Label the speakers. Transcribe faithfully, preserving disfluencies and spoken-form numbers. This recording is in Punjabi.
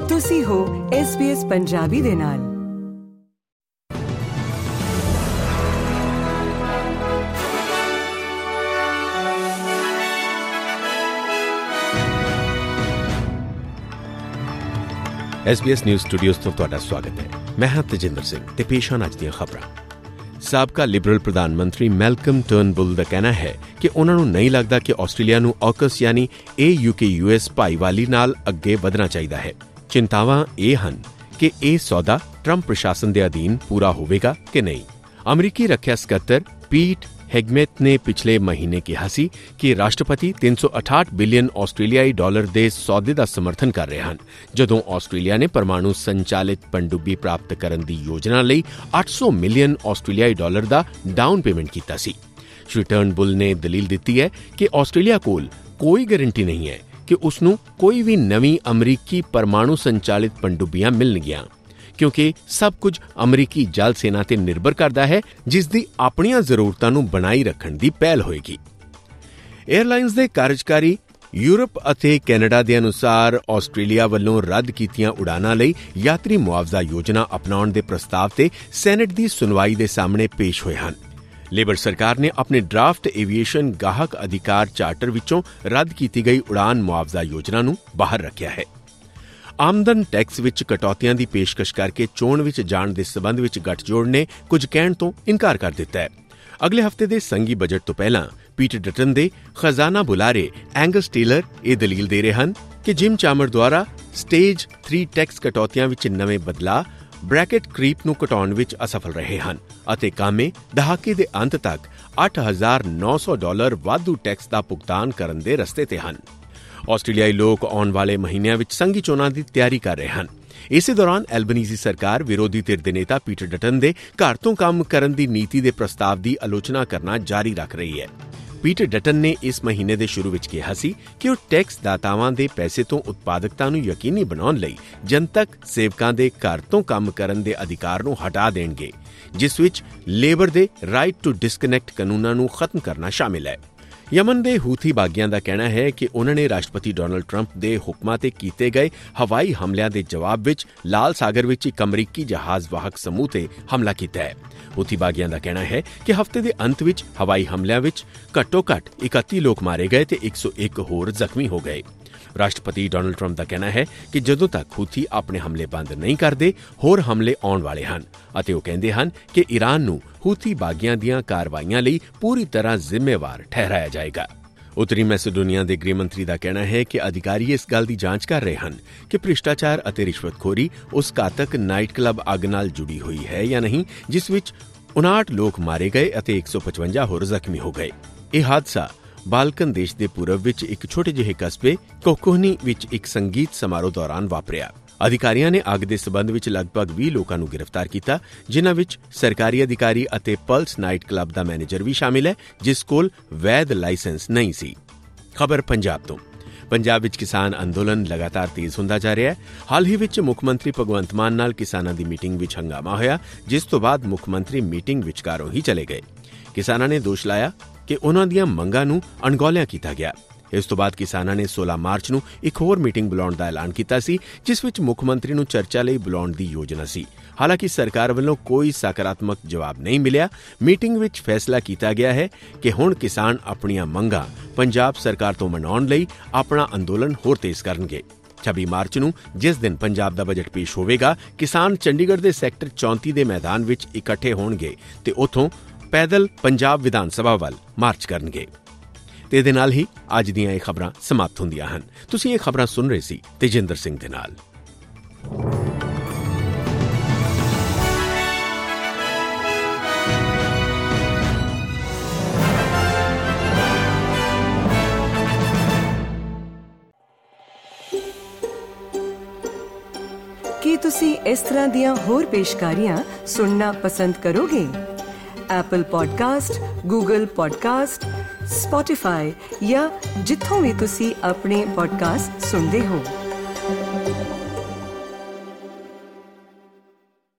Speaker 1: ਤੁਸੀਂ ਹੋ ਐਸ ਬੀ ਐਸ ਪੰਜਾਬੀ ਦੇ ਨਾਲ।
Speaker 2: S B S news studios ਤੋਂ ਤੁਹਾਡਾ ਸਵਾਗਤ ਹੈ। ਮੈਂ ਹਾਂ ਤੇਜਿੰਦਰ ਸਿੰਘ ਤੇ ਪੇਸ਼ ਹਨ ਅੱਜ ਦੀਆਂ ਖਬਰਾਂ। ਸਾਬਕਾ ਲਿਬਰਲ ਪ੍ਰਧਾਨ ਮੰਤਰੀ ਮੈਲਕਮ ਟਰਨਬੁਲ ਦਾ ਕਹਿਣਾ ਹੈ ਕਿ ਉਨ੍ਹਾਂ ਨੂੰ ਨਹੀਂ ਲੱਗਦਾ ਕਿ ਆਸਟ੍ਰੇਲੀਆ ਨੂੰ ਔਕਸ ਯਾਨੀ A U K U S ਭਾਈਵਾਲੀ ਨਾਲ ਅੱਗੇ ਵਧਣਾ ਚਾਹੀਦਾ ਹੈ। ਚਿੰਤਾਵਾਂ ਇਹ ਹਨ ਕਿ ਇਹ ਸੌਦਾ ਟਰੰਪ ਪ੍ਰਸ਼ਾਸਨ ਦੇ ਅਧੀਨ ਪੂਰਾ ਹੋਵੇਗਾ ਕਿ ਨਹੀਂ। ਅਮਰੀਕੀ ਰੱਖਿਆ ਸਕੱਤਰ ਪੀਟ ਹੈਗਮੇਟ ਨੇ ਪਿਛਲੇ ਮਹੀਨੇ ਕਿਹਾ ਸੀ ਕਿ ਰਾਸ਼ਟਰਪਤੀ ਤਿੰਨ ਸੌ ਅਠਾਹਠ ਬਿਲੀਅਨ ਆਸਟ੍ਰੇਲੀਆਈ ਡਾਲਰ ਦੇ ਸੌਦੇ ਦਾ ਸਮਰਥਨ ਕਰ ਰਹੇ ਹਨ, ਜਦੋਂ ਆਸਟ੍ਰੇਲੀਆ ਨੇ ਪਰਮਾਣੂ ਸੰਚਾਲਿਤ ਪਣਡੁੱਬੀ ਪ੍ਰਾਪਤ ਕਰਨ ਦੀ ਯੋਜਨਾ ਲਈ ਅੱਠ ਸੌ ਮਿਲੀਅਨ ਆਸਟ੍ਰੇਲੀਆਈ ਡਾਲਰ ਦਾ ਡਾਊਨ ਪੇਮੈਂਟ ਕੀਤਾ ਸੀ। ਸ਼੍ਰੀ ਟਰਨਬੁਲ ਨੇ ਦਲੀਲ ਦਿੱਤੀ ਹੈ ਕਿ ਆਸਟ੍ਰੇਲੀਆ ਕੋਲ ਕੋਈ ਗਾਰੰਟੀ ਨਹੀਂ ਹੈ ਕਿ ਉਸ ਨੂੰ ਕੋਈ ਵੀ ਨਵੀਂ ਅਮਰੀਕੀ ਪਰਮਾਣੂ ਸੰਚਾਲਿਤ ਪਣਡੁੱਬੀਆਂ ਮਿਲਣਗੀਆਂ, ਕਿਉਂਕਿ ਸਭ ਕੁਝ ਅਮਰੀਕੀ ਜਲ ਸੈਨਾ ਤੇ ਨਿਰਭਰ ਕਰਦਾ ਹੈ, ਜਿਸ ਦੀ ਆਪਣੀਆਂ ਜ਼ਰੂਰਤਾਂ ਨੂੰ ਬਣਾਈ ਰੱਖਣ ਦੀ ਪਹਿਲ ਹੋਏਗੀ। ਏਅਰਲਾਈਨਸ ਦੇ ਕਾਰਜਕਾਰੀ ਯੂਰਪ ਅਤੇ ਕੈਨੇਡਾ ਦੇ ਅਨੁਸਾਰ ਆਸਟ੍ਰੇਲੀਆ ਵੱਲੋਂ ਰੱਦ ਕੀਤੀਆਂ ਉਡਾਣਾਂ ਲਈ ਯਾਤਰੀ ਮੁਆਵਜ਼ਾ ਯੋਜਨਾ ਅਪਣਾਉਣ ਦੇ ਪ੍ਰਸਤਾਵ ਤੇ ਸੈਨੇਟ ਦੀ ਸੁਣਵਾਈ ਦੇ ਸਾਹਮਣੇ ਪੇਸ਼ ਹੋਏ ਹਨ। ਲੇਬਰ ਸਰਕਾਰ ਨੇ ਆਪਣੇ ਡਰਾਫਟ ਏਵੀਏਸ਼ਨ ਗਾਹਕ ਅਧਿਕਾਰ ਚਾਰਟਰ ਵਿੱਚੋਂ ਰੱਦ ਕੀਤੀ ਗਈ ਉਡਾਨ ਮੁਆਵਜ਼ਾ ਯੋਜਨਾ ਨੂੰ ਬਾਹਰ ਰੱਖਿਆ ਹੈ। ਆਮਦਨ ਟੈਕਸ ਵਿੱਚ ਕਟੌਤੀਆਂ ਦੀ ਪੇਸ਼ਕਸ਼ ਕਰਕੇ ਚੋਣ ਵਿੱਚ ਜਾਣ ਦੇ ਸਬੰਧ ਵਿੱਚ ਗੱਠਜੋੜ ਨੇ ਕੁਝ ਕਹਿਣ ਤੋਂ ਇਨਕਾਰ ਕਰ ਦਿੱਤਾ ਹੈ। ਅਗਲੇ ਹਫ਼ਤੇ ਦੇ ਸੰਘੀ ਬਜਟ ਤੋਂ ਪਹਿਲਾਂ ਪੀਟਰ ਡਟਨ ਦੇ ਖਜ਼ਾਨਾ ਬੁਲਾਰੇ ਐਂਗਸ ਟੇਲਰ ਇਹ ਦਲੀਲ ਦੇ ਰਹੇ ਹਨ ਕਿ ਜਿਮ ਚਾਮਰ ਦੁਆਰਾ ਸਟੇਜ ਥ੍ਰੀ ਟੈਕਸ ਕਟੌਤੀਆਂ ਵਿੱਚ ਨਵੇਂ ਬਦਲਾਅ ਬ੍ਰੈਕਟ ਕ੍ਰੀਪ ਨੂੰ ਘਟਾਉਣ ਵਿੱਚ ਅਸਫਲ ਰਹੇ ਹਨ ਅਤੇ ਕਾਮੇ ਦਹਾਕੇ ਦੇ ਅੰਤ ਤੱਕ ਅੱਠ ਹਜ਼ਾਰ ਨੌ ਸੌ ਡਾਲਰ ਵਾਧੂ ਟੈਕਸ ਦਾ ਭੁਗਤਾਨ ਕਰਨ ਦੇ ਰਸਤੇ ਤੇ ਹਨ। ਆਸਟ੍ਰੇਲੀਆਈ ਲੋਕ ਆਉਣ ਵਾਲੇ ਮਹੀਨਿਆਂ ਵਿੱਚ ਸੰਘੀ ਚੋਣਾਂ ਦੀ ਤਿਆਰੀ ਕਰ ਰਹੇ ਹਨ। ਇਸੇ ਦੌਰਾਨ ਐਲਬਨੀਜ਼ੀ ਸਰਕਾਰ ਵਿਰੋਧੀ ਧਿਰ ਦੇ ਨੇਤਾ ਪੀਟਰ ਡਟਨ ਦੇ ਘਰ ਤੋਂ ਕੰਮ ਕਰਨ ਦੀ ਨੀਤੀ ਦੇ ਪ੍ਰਸਤਾਵ ਦੀ ਆਲੋਚਨਾ ਕਰਨਾ ਜਾਰੀ ਰੱਖ ਰਹੀ ਹੈ। ਪੀਟਰ ਡਟਨ ਨੇ ਇਸ ਮਹੀਨੇ ਦੇ ਸ਼ੁਰੂ ਵਿੱਚ ਕਿਹਾ ਸੀ ਕਿ ਉਹ ਟੈਕਸ ਦਾਤਾਵਾਂ ਦੇ ਪੈਸੇ ਤੋਂ ਉਤਪਾਦਕਤਾ ਨੂੰ ਯਕੀਨੀ ਬਣਾਉਣ ਲਈ ਜਨਤਕ ਸੇਵਕਾਂ ਦੇ ਘਰ ਤੋਂ ਕੰਮ ਕਰਨ ਦੇ ਅਧਿਕਾਰ ਨੂੰ ਹਟਾ ਦੇਣਗੇ, ਜਿਸ ਵਿੱਚ ਲੇਬਰ ਦੇ ਰਾਈਟ ਟੂ ਡਿਸਕਨੈਕਟ ਕਾਨੂੰਨਾਂ ਨੂੰ ਖਤਮ ਕਰਨਾ ਸ਼ਾਮਿਲ ਹੈ। ਯਮਨ ਦੇ ਹੂਥੀ ਬਾਗੀਆਂ ਦਾ ਕਹਿਣਾ ਹੈ ਕਿ ਉਨ੍ਹਾਂ ਨੇ ਰਾਸ਼ਟਰਪਤੀ ਡੋਨਾਲਡ ਟਰੰਪ ਦੇ ਹੁਕਮਾਂ ਤੇ ਕੀਤੇ ਗਏ ਹਵਾਈ ਹਮਲਿਆਂ ਦੇ ਜਵਾਬ ਵਿੱਚ ਲਾਲ ਸਾਗਰ ਵਿੱਚ ਇੱਕ ਅਮਰੀਕੀ ਜਹਾਜ਼ ਵਾਹਕ ਸਮੂਹ ਤੇ ਹਮਲਾ ਕੀਤਾ ਹੈ। ਹੂਥੀ ਬਾਗੀਆਂ ਦਾ ਕਹਿਣਾ ਹੈ ਕਿ ਹਫ਼ਤੇ ਦੇ ਅੰਤ ਵਿੱਚ ਹਵਾਈ ਹਮਲਿਆਂ ਵਿੱਚ ਘੱਟੋ-ਘੱਟ ਇਕੱਤੀ ਲੋਕ ਮਾਰੇ ਗਏ ਤੇ ਇੱਕ ਸੌ ਇੱਕ ਹੋਰ ਜ਼ਖਮੀ ਹੋ ਗਏ। ਰਾਸ਼ਟਰਪਤੀ ਡੋਨਾਲਡ ਟਰੰਪ ਦਾ ਕਹਿਣਾ ਹੈ ਕਿ ਜਦੋਂ ਤੱਕ ਹੂਥੀ ਆਪਣੇ ਹਮਲੇ ਬੰਦ ਨਹੀਂ ਕਰਦੇ, ਹੋਰ ਹਮਲੇ ਆਉਣ ਵਾਲੇ ਹਨ ਅਤੇ ਉਹ ਕਹਿੰਦੇ ਹਨ ਕਿ ਈਰਾਨ ਨੂੰ ਹੂਥੀ ਬਾਗੀਆਂ ਦੀਆਂ ਕਾਰਵਾਈਆਂ ਲਈ ਪੂਰੀ ਤਰ੍ਹਾਂ ਜ਼ਿੰਮੇਵਾਰ ਠਹਿਰਾਇਆ ਜਾਏਗਾ। ਉੱਤਰੀ ਮੈਸੇਡੋਨੀਆ ਦੇ ਗ੍ਰਹਿ ਮੰਤਰੀ ਦਾ ਕਹਿਣਾ ਹੈ ਕਿ ਅਧਿਕਾਰੀ ਇਸ ਗੱਲ ਦੀ ਜਾਂਚ ਕਰ ਰਹੇ ਹਨ ਕਿ ਭ੍ਰਿਸ਼ਟਾਚਾਰ ਅਤੇ ਰਿਸ਼ਵਤਖੋਰੀ ਉਸ ਘਾਤਕ ਨਾਈਟ ਕਲੱਬ ਅੱਗ ਨਾਲ ਜੁੜੀ ਹੋਈ ਹੈ ਜਾਂ ਨਹੀਂ, ਜਿਸ ਵਿੱਚ ਉਨਾਹਠ ਲੋਕ ਮਾਰੇ ਗਏ ਅਤੇ ਇੱਕ ਸੌ ਪਚਵੰਜਾ ਹੋਰ ਜ਼ਖਮੀ ਹੋ ਗਏ। ਇਹ ਹਾਦਸਾ ਬਾਲਕਨ ਦੇਸ਼ ਦੇ ਪੂਰਬ ਵਿੱਚ ਇੱਕ ਛੋਟੇ ਜਿਹੇ ਕਸਬੇ ਕੋਕੋਹਨੀ ਵਿੱਚ ਇੱਕ ਸੰਗੀਤ ਸਮਾਰੋਹ ਦੌਰਾਨ ਵਾਪਰਿਆ। ਅਧਿਕਾਰੀਆਂ ਨੇ ਅੱਗ ਦੇ ਸਬੰਧ ਵਿੱਚ ਲਗਭਗ ਵੀਹ ਲੋਕਾਂ ਨੂੰ ਗ੍ਰਿਫਤਾਰ ਕੀਤਾ, ਜਿਨ੍ਹਾਂ ਵਿੱਚ ਸਰਕਾਰੀ ਅਧਿਕਾਰੀ ਅਤੇ ਪਲਸ ਨਾਈਟ ਕਲੱਬ ਦਾ ਮੈਨੇਜਰ ਵੀ ਸ਼ਾਮਿਲ ਹੈ, ਜਿਸ ਕੋਲ ਵੈਧ ਲਾਇਸੈਂਸ ਨਹੀਂ ਸੀ। ਖਬਰ ਪੰਜਾਬ ਤੋਂ। ਪੰਜਾਬ ਵਿੱਚ ਕਿਸਾਨ ਅੰਦੋਲਨ ਲਗਾਤਾਰ ਤੇਜ਼ ਹੁੰਦਾ ਜਾ ਰਿਹਾ ਹੈ। ਹਾਲ ਹੀ ਵਿੱਚ ਮੁੱਖ ਮੰਤਰੀ ਭਗਵੰਤ ਮਾਨ ਨਾਲ ਕਿਸਾਨਾਂ ਦੀ ਮੀਟਿੰਗ ਵਿੱਚ ਹੰਗਾਮਾ ਹੋਇਆ, ਜਿਸ ਤੋਂ ਬਾਅਦ ਮੁੱਖ ਮੰਤਰੀ ਮੀਟਿੰਗ ਵਿਚਕਾਰੋਂ ਹੀ ਚਲੇ ਗਏ। ਕਿਸਾਨਾਂ ਨੇ ਦੋਸ਼ ਲਾਇਆ ਕਿ ਉਨ੍ਹਾਂ ਦੀਆਂ ਮੰਗਾਂ ਨੂੰ ਅਣਗੌਲਿਆ ਕੀਤਾ ਗਿਆ। ਇਸ ਤੋਂ ਬਾਅਦ ਕਿਸਾਨਾਂ ਨੇ ਸੋਲਾਂ ਮਾਰਚ ਨੂੰ ਇੱਕ ਹੋਰ ਮੀਟਿੰਗ ਬੁਲਾਉਣ ਦਾ ਐਲਾਨ ਕੀਤਾ ਸੀ, ਜਿਸ ਵਿੱਚ ਮੁੱਖ ਮੰਤਰੀ ਨੂੰ ਚਰਚਾ ਲਈ ਬੁਲਾਉਣ ਦੀ ਯੋਜਨਾ ਸੀ। ਹਾਲਾਂਕਿ ਸਰਕਾਰ ਵੱਲੋਂ ਕੋਈ ਸਕਾਰਾਤਮਕ ਜਵਾਬ ਨਹੀਂ ਮਿਲਿਆ। ਮੀਟਿੰਗ ਵਿੱਚ ਫੈਸਲਾ ਕੀਤਾ ਗਿਆ ਹੈ ਕਿ ਹੁਣ ਕਿਸਾਨ ਆਪਣੀਆਂ ਮੰਗਾਂ ਪੰਜਾਬ ਸਰਕਾਰ ਤੋਂ ਮਨਾਉਣ ਲਈ ਆਪਣਾ ਅੰਦੋਲਨ ਹੋਰ ਤੇਜ਼ ਕਰਨਗੇ। ਛੱਬੀ ਮਾਰਚ ਨੂੰ, ਜਿਸ ਦਿਨ ਪੰਜਾਬ ਦਾ ਬਜਟ ਪੇਸ਼ ਹੋਵੇਗਾ, ਕਿਸਾਨ ਚੰਡੀਗੜ੍ਹ ਦੇ ਸੈਕਟਰ ਚੌਂਤੀ ਦੇ ਮੈਦਾਨ ਵਿੱਚ ਇਕੱਠੇ ਹੋਣਗੇ ਤੇ ਉੱਥੋਂ ਪੈਦਲ ਪੰਜਾਬ ਵਿਧਾਨ ਸਭਾ ਵੱਲ ਮਾਰਚ ਕਰਨਗੇ। ਤੇ ਇਹਦੇ ਨਾਲ ਹੀ ਅੱਜ ਦੀਆਂ ਇਹ ਖਬਰਾਂ ਸਮਾਪਤ ਹੁੰਦੀਆਂ ਹਨ। ਤੁਸੀਂ ਇਹ ਖਬਰਾਂ ਸੁਣ ਰਹੇ ਸੀ ਤੇਜਿੰਦਰ ਸਿੰਘ ਦੇ ਨਾਲ।
Speaker 1: ਕੀ ਤੁਸੀਂ ਇਸ ਤਰ੍ਹਾਂ ਦੀਆਂ ਹੋਰ ਪੇਸ਼ਕਾਰੀਆਂ ਸੁਣਨਾ ਪਸੰਦ ਕਰੋਗੇ? Apple podcast, Google podcast, Spotify ਜਾਂ ਜਿੱਥੋਂ ਵੀ ਤੁਸੀਂ ਆਪਣੇ ਪੋਡਕਾਸਟ ਸੁਣਦੇ ਹੋ।